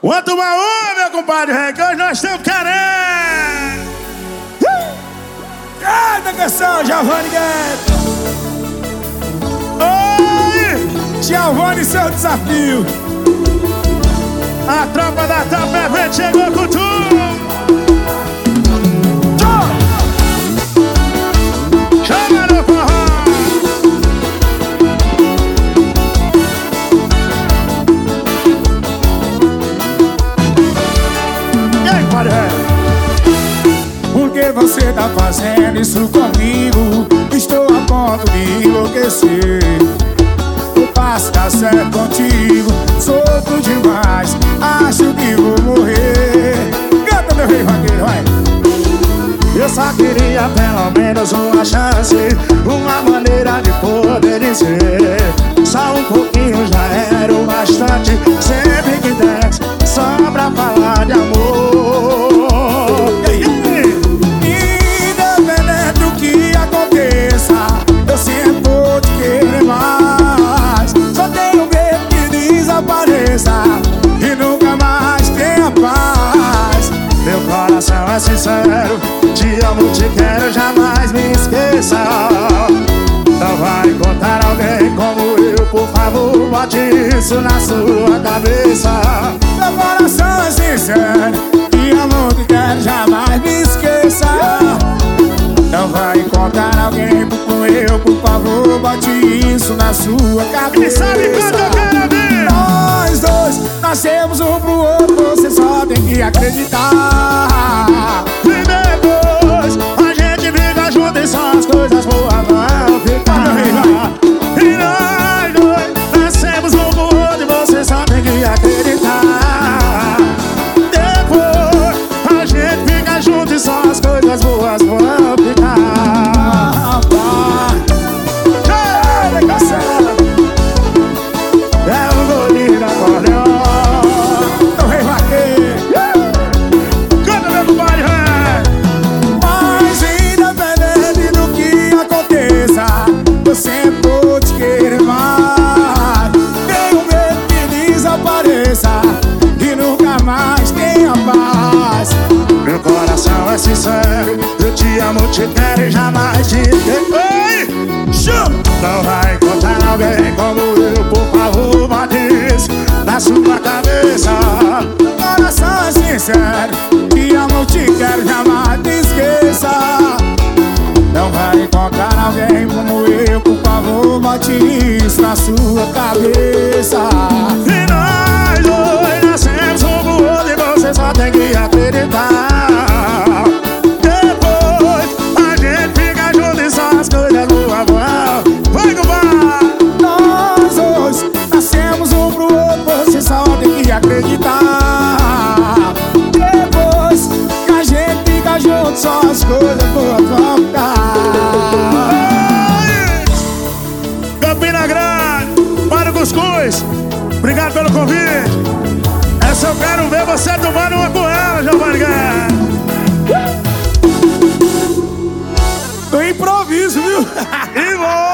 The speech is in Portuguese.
Quanto uma onda, meu compadre, que hoje nós estamos querendo. Cada canção, Giovanni Guedes. Oi! Giovanni, seu desafio. A tropa da Tapevete chegou com tudo. Chama no forró. E aí, compadre? Por que você tá fazendo isso comigo? Estou a ponto de enlouquecer. O passo tá certo contigo, sofro demais, acho que vou morrer. Canta, meu rei vaqueiro, vai. Eu só queria pelo menos uma chance, uma maneira de poder dizer. Só um pouquinho já era o bastante, sempre que desce, só pra falar de amor. Independente do que aconteça, eu sempre vou te querer mais. Só tenho medo que desapareça e nunca mais tenha paz. Meu coração é sincero, te amo, te quero, jamais me esqueça. Não vai encontrar alguém como eu, por favor, bote isso na sua cabeça. Meu coração é sincero, te amo, te quero, jamais me esqueça. Não vai encontrar alguém como eu, por favor, bote isso na sua cabeça. E sabe quando eu quero ver? Nós dois nascemos um pro outro, você só tem que acreditar. E depois a gente fica junto e só as coisas boas vão ficar. E nós dois nascemos um pro outro e você só tem que acreditar. Depois a gente fica junto e só as coisas boas vão ficar. É o golinho da acordeon. O rei vaqueiro. Canta, meu compadre. Mas independente do que aconteça, eu sempre vou te querer mais. Tenho medo que desapareça e nunca mais tenha paz. Meu coração é sincero, eu te amo, te quero e jamais te quero. Não vai encontrar alguém como eu, por favor, bote isso na sua cabeça. Meu coração é sincero, te amo, te quero, jamais te esqueça. Não vai encontrar alguém como eu, por favor, bote isso na sua cabeça. E nós dois nascemos um pro outro e você só tem que acreditar. Depois a gente fica junto e só as coisas boas vão. Vai, compadre! Nós dois nascemos um pro outro, você só tem que acreditar. Depois que a gente fica junto, só as coisas boas vão ficar. Campina Grande, para o Cuscuz, obrigado pelo convite. Essa eu quero ver você tomando uma com ela, Giovanni Guedes. Do improviso, viu? E vou!